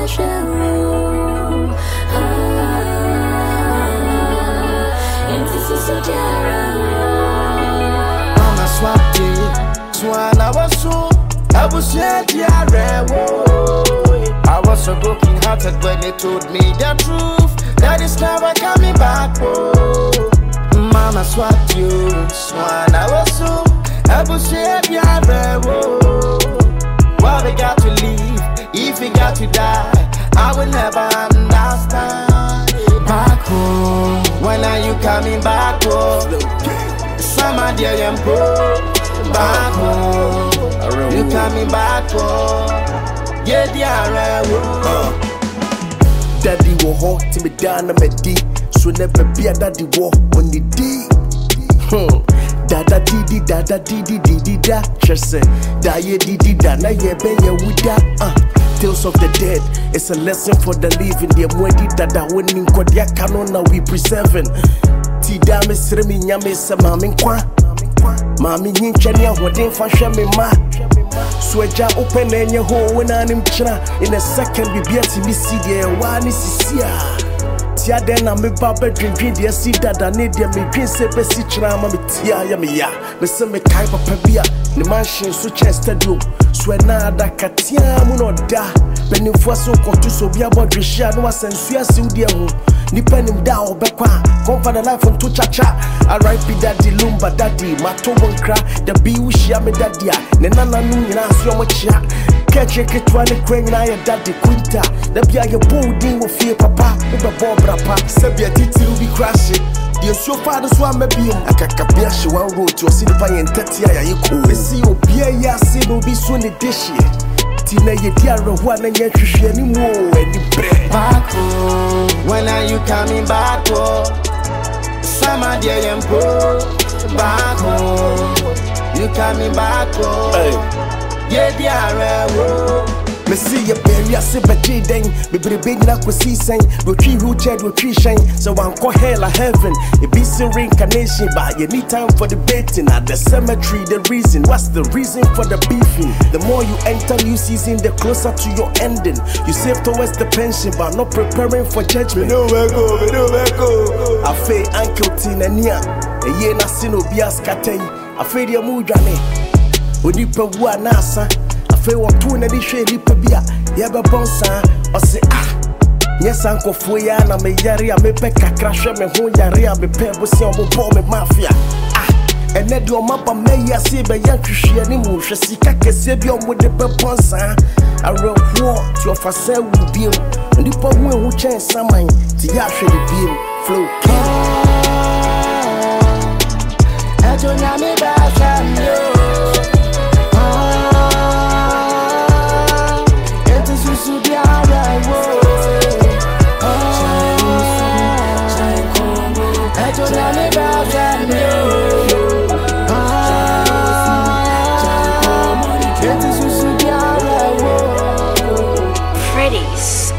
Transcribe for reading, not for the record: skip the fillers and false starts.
show. It's so Mama swati, swana wasu, I was yet I was so broken hearted when they told me the truth that it's never coming back. Oh, Mama swat you, swana wasu, I was yet Why we got to leave? If we got to die, I will never understand. Back home, when are you coming back home? Summer dear yampo. Back home, you coming back home? Yeah, dear. Daddy will hot to me down on my D. So never be a daddy war on the D. Dada didi da. Just say da ye didi da na ye be ye wuda. Tales of the dead, it's a lesson for the living. The mwedi dada winning kodia canon now we preserving. Ti da me sre mi nyame se mami nkwa. Mami nyinchani a hodin fa hwe me ma. So eja open enye ho when anim chira. In a second we be ati mi see the wani sisia. Tia den na me ba bedrin the see dada ne de me dwin se be si chira ma me tia ya me ya. Me se me kai papa bia ne mansion so chest stadium. So na da katia mu no da. Benifo so kotu so bia bodwe hia no asensu ase udi hu. Nipa nim da obekwa come for the life on to cha-cha. R.I.P. daddy lumba daddy mato bonkra the be wishia me daddy a ne nana nu nyina so mo chia keche ketwa ne kwen na ya daddy quinta the bia ye boldin wo fie papa wo be bobra pa sebia titiru bi crash the so far so am be akaka bia she one road to see the fire 30 ya ye ko we see obi ya se no bi so ne deshi tina ye diaro ho na nya hwehwe ni mo eni bre. Back home, when are you coming back home? Summer dear yampo. Back home, you coming back home? Yeah, dear. Me see your berry, I say, but J Dang, be big knock with sea saying, we tree rooted with tree shine, so I'm call hell a heaven. It be some reincarnation, but you need time for debating at the cemetery. The reason, what's the reason for the beefing? The more you enter new season, the closer to your ending. You save towards the pension, but not preparing for judgment. Me no go. I feel Uncle Tina Nia, a year na sin will be a scatter. I feel your mood, Johnny. When you put one nasa. Fe wa tu na di hwe lipa bia ye be bonsa o se yes anko fo ya na me yare a me pe kakra hwe me ho yare a me pe bo se o bo me mafia ene de o mapa me ya se be ya hwehwe ni mu hwe sika kese bi o mo de be bonsa awo ti o fa se wu bi o ndi po hu chen saman ti ya hwe de bi flow Ejo nya me ba sam yo. Freddy's.